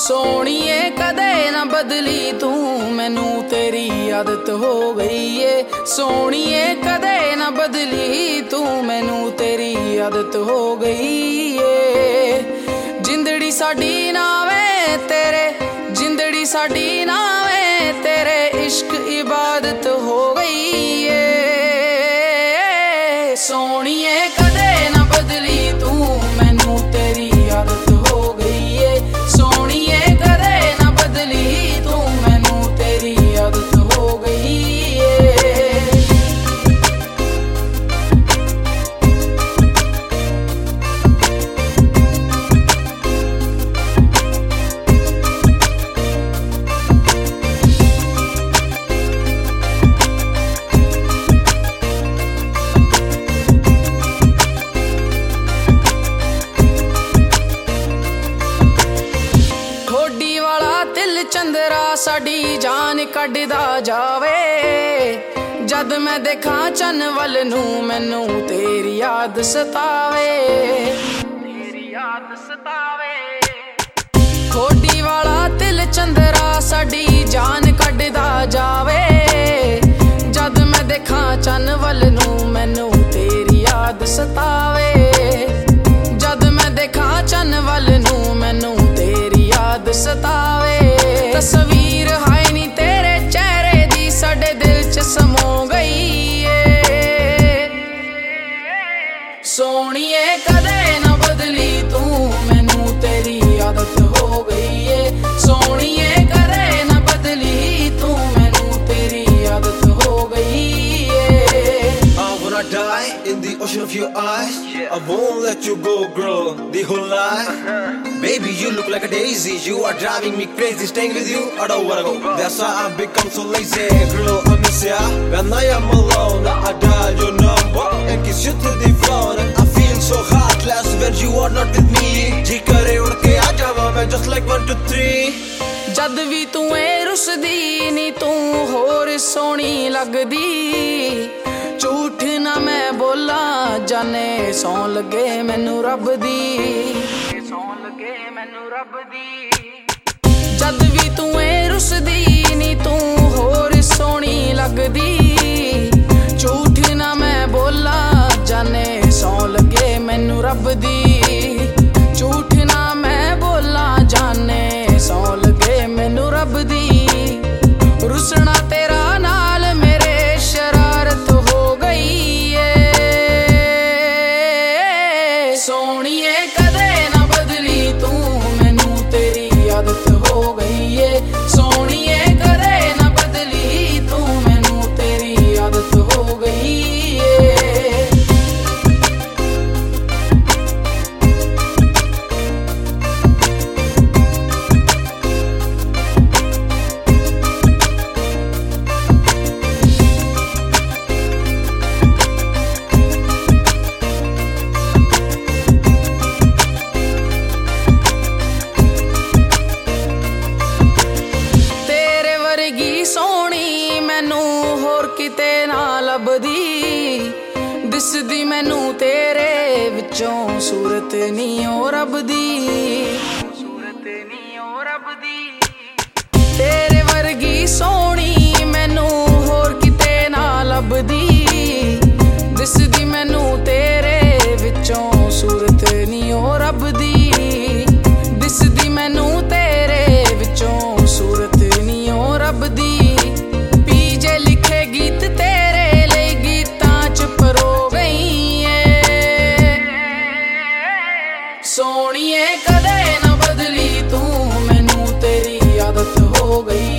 सोणीए कदे ना बदली तू मैनू तेरी आदत हो गई है। सोणीए कदे ना बदली तू मैनू तेरी आदत हो गई है। जिंदड़ी साडी नावे तेरे, जिंदड़ी साडी नावे तेरे, इश्क इबादत हो गई है। सोणीए कदे ना बदली तू मैनू तेरी आदत हो गई है। सोणीए कदे ना बदली तू मैनू तेरी आदत हो गई है। चंदरा साडी जान कढ़दा जावे, जद मैं देखा चन वल नू मैनू तेरी याद सतावे, तेरी याद सतावे। ठोडी वाला तिल चंदरा साडी जान कढ़दा जावे, जद मैं देखा चन वल नू मैनू तेरी याद सतावे। जद मैं देखा चन वल नू मैनू तेरी याद सतावे। तस्वीर हाय नी तेरे चेहरे दी साडे दिल च समो गई है। सोणीए कदे ना बदली तू मैनू तेरी आदत हो गई है। सोणीए कदे ना बदली तू मैनू तेरी आदत हो गई है। When I die in the ocean of your eyes, I won't let you go, girl, the whole life. Baby, you look like a daisy, you are driving me crazy. Staying with you, I don't wanna go. That's why I've become so lazy. Girl, I miss ya when I am alone. I dial your number and kiss you to the phone. And I feel so heartless when you are not with me. जी करे उड़ के आ जावा मैं just like 1 2 3। जद भी तू ए रुसदी नी तू होर सोहनी लगदी। झूठ ना मैं बोला जाने सौ लगे मैनू रब दी, सौ लगे मैनू रब दी। जद भी तू ए रुसदी नी तू होर सोहनी लगदी। झूठ ना मैं बोला जाने सौ लगे मैनू रब दी। झूठ ना मैं बोला जाने सौ लगे मैनू रब दी। रुसना तेरा नाल मेरे शरारत हो गई है। सोणीए कदे ना बदली तू मैनू तेरी आदत हो गई है। सोणीए कदे ना बदली तू मैनू तेरी आदत हो गई है। सोहनी मैनू होर किते ना लभदी। दिसदी मैनू तेरे विचों सूरत नी ओ रब दी, सूरत नी ओ रब दी। तेरे वर्गी सोहनी मैनू होर किते ना लभदी। दिसदी मैनू तेरे विचों सूरत नी ओ रब दी। दिसदी मैनू तेरे विचों सूरत नी ओ रब दी। पीजे लिखे गीत तेरे लिए गीतां च परो गई है। सोणीए कदे ना बदली तू मैनू तेरी आदत हो गई।